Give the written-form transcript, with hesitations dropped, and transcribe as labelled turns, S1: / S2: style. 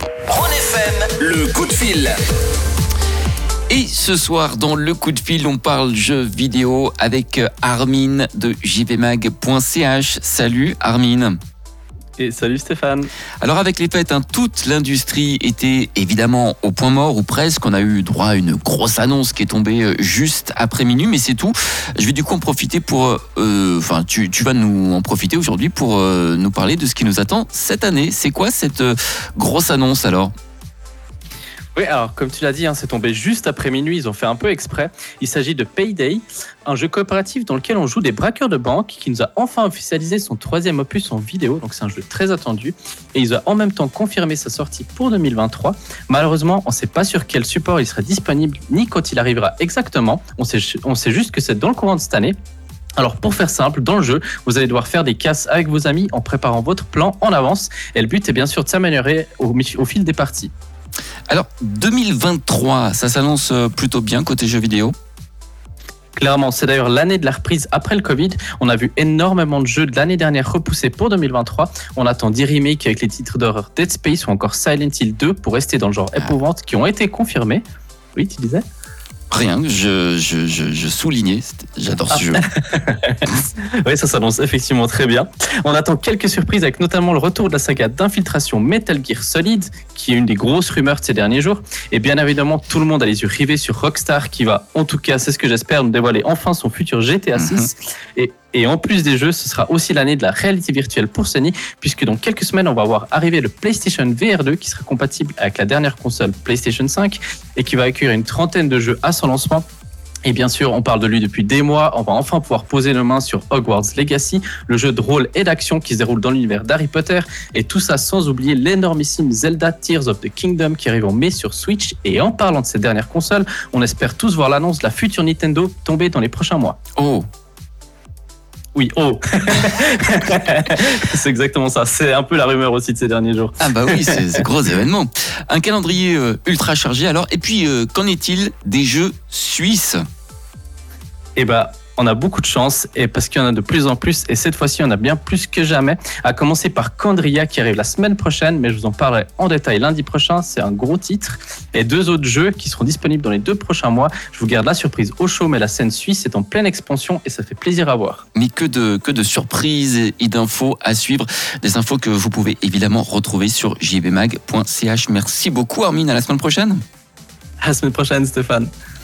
S1: Rhône FM, le coup de fil.
S2: Et ce soir, dans le coup de fil, on parle jeux vidéo avec Armin de jvmag.ch. Salut Armin.
S3: Et salut Stéphane.
S2: Alors avec les fêtes, toute l'industrie était évidemment au point mort ou presque. On a eu droit à une grosse annonce qui est tombée juste après minuit, mais c'est tout. Je vais du coup en profiter pour... tu vas nous en profiter aujourd'hui pour nous parler de ce qui nous attend cette année. C'est quoi cette grosse annonce alors ?
S3: Oui, alors comme tu l'as dit, c'est tombé juste après minuit, ils ont fait un peu exprès. Il s'agit de Payday, un jeu coopératif dans lequel on joue des braqueurs de banque qui nous a enfin officialisé son 3e opus en vidéo, donc c'est un jeu très attendu. Et ils ont en même temps confirmé sa sortie pour 2023. Malheureusement, on ne sait pas sur quel support il sera disponible, ni quand il arrivera exactement. On sait juste que c'est dans le courant de cette année. Alors pour faire simple, dans le jeu, vous allez devoir faire des casses avec vos amis en préparant votre plan en avance. Et le but est bien sûr de s'améliorer au fil des parties.
S2: Alors, 2023, ça s'annonce plutôt bien côté jeux vidéo ?
S3: Clairement, c'est d'ailleurs l'année de la reprise après le Covid. On a vu énormément de jeux de l'année dernière repoussés pour 2023. On attend 10 remakes avec les titres d'horreur Dead Space ou encore Silent Hill 2 pour rester dans le genre épouvante qui ont été confirmés. Oui, tu disais ?
S2: Rien, je soulignais, j'adore ce jeu.
S3: Oui, ça s'annonce effectivement très bien. On attend quelques surprises avec notamment le retour de la saga d'infiltration Metal Gear Solid, qui est une des grosses rumeurs de ces derniers jours. Et bien évidemment, tout le monde a les yeux rivés sur Rockstar, qui va, en tout cas, c'est ce que j'espère, nous dévoiler enfin son futur GTA 6. Et en plus des jeux, ce sera aussi l'année de la réalité virtuelle pour Sony, puisque dans quelques semaines, on va voir arriver le PlayStation VR 2, qui sera compatible avec la dernière console PlayStation 5, et qui va accueillir une trentaine de jeux à son lancement. Et bien sûr, on parle de lui depuis des mois. On va enfin pouvoir poser nos mains sur Hogwarts Legacy, le jeu de rôle et d'action qui se déroule dans l'univers d'Harry Potter. Et tout ça sans oublier l'énormissime Zelda Tears of the Kingdom qui arrive en mai sur Switch. Et en parlant de cette dernière console, on espère tous voir l'annonce de la future Nintendo tomber dans les prochains mois.
S2: Oh!
S3: Oui, c'est exactement ça. C'est un peu la rumeur aussi de ces derniers jours.
S2: Ah bah oui, c'est gros événement. Un calendrier ultra chargé alors. Et puis, qu'en est-il des jeux suisses ?
S3: Eh bah, on a beaucoup de chance et parce qu'il y en a de plus en plus et cette fois-ci on a bien plus que jamais, à commencer par Candria qui arrive la semaine prochaine, mais je vous en parlerai en détail lundi prochain. C'est un gros titre et 2 autres jeux qui seront disponibles dans les 2 prochains mois. Je vous garde la surprise au chaud, mais la scène suisse est en pleine expansion et ça fait plaisir à voir.
S2: Mais que de surprises et d'infos à suivre, des infos que vous pouvez évidemment retrouver sur jvmag.ch. Merci beaucoup Armin, à la semaine prochaine.
S3: À la semaine prochaine Stéphane.